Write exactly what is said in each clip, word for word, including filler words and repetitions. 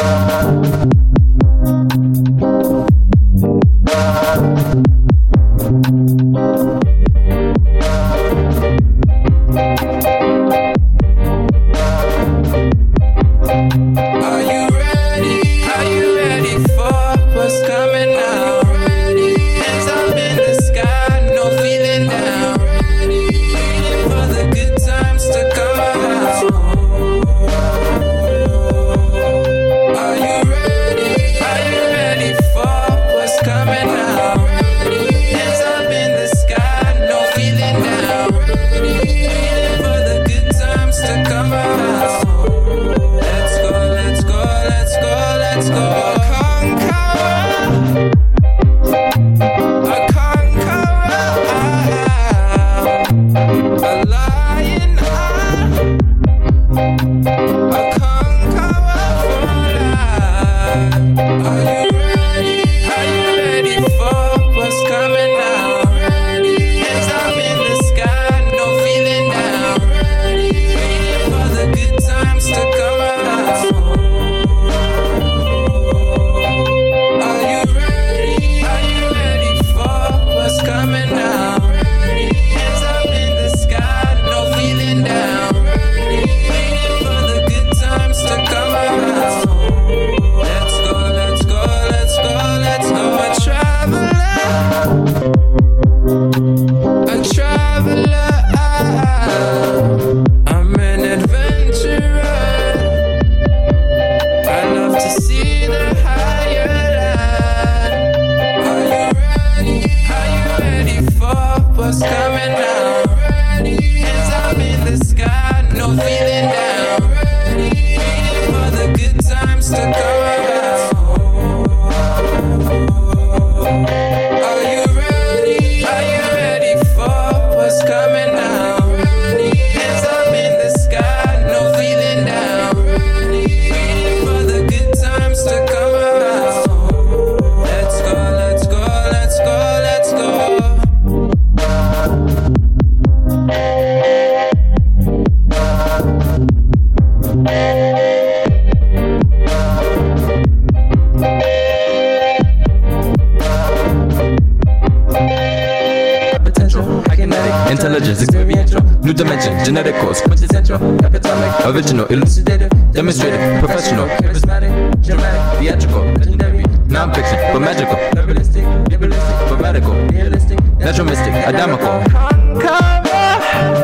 Intelligence, experiential, new dimension, genetic cause, quintessential, epitomic, original, elucidated, demonstrated, professional, charismatic, dramatic, theatrical, legendary, non-fiction, but magical, realistic, realistic, but radical, realistic, natural mystic, adamical. Conqueror,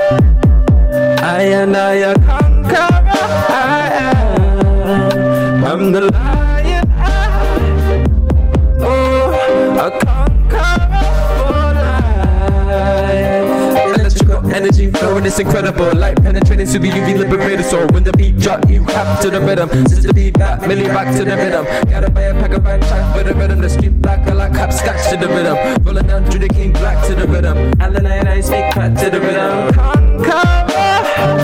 I and I a conqueror, I am, I'm the lion, I, oh, a conqueror for life. Energy flowing, it's incredible. Light penetrating, super U V liberated. So when the beat drop, you hop to the rhythm. Since the beat back, Millie rock to the rhythm. Gotta buy a pack of five shots for the rhythm. The street black, I like hopscotch to the rhythm. Rolling down through the king black to the rhythm. Allen and I speak crack to the rhythm. Conqueror.